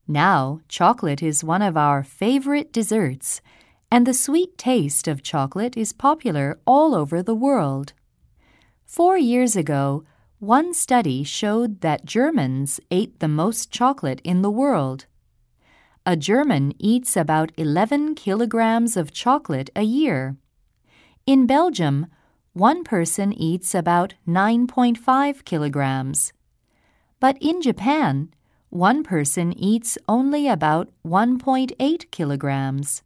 Now, chocolate is one of our favorite desserts, and the sweet taste of chocolate is popular all over the world. 4 years ago, one study showed that Germans ate the most chocolate in the world. A German eats about 11 kilograms of chocolate a year. In Belgium, one person eats about 9.5 kilograms. But in Japan, one person eats only about 1.8 kilograms.